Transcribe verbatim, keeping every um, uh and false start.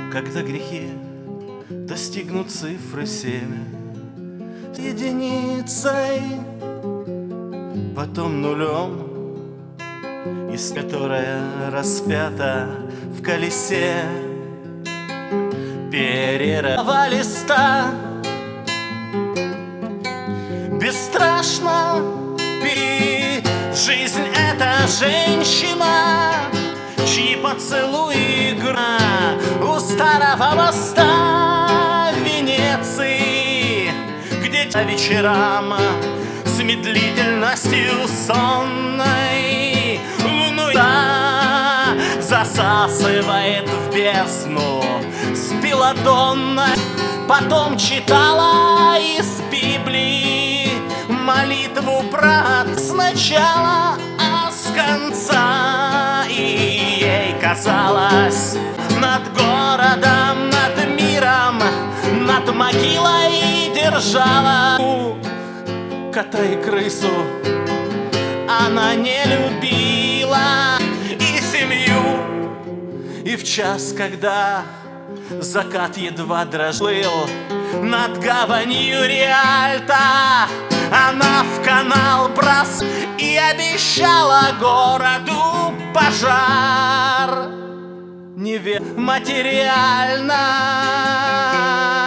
Когда грехи достигнут цифры семь, с единицей, потом нулем, из которая распята в колесе перерыва листа. Бесстрашно пи, жизнь — это женщина, чьи поцелуи игра у старого моста в Венеции, где по вечерам с медлительностью сонной луной засасывает в бездну с белладонной. Потом читала из Библии молитву про сначала, а с конца. И ей казалось, над городом, над миром, над могилой держала кота и крысу. Она не любила и семью, и в час, когда закат едва дрожил над гаванью Риальто, она в канал брос и обещала городу пожар. Неве материально.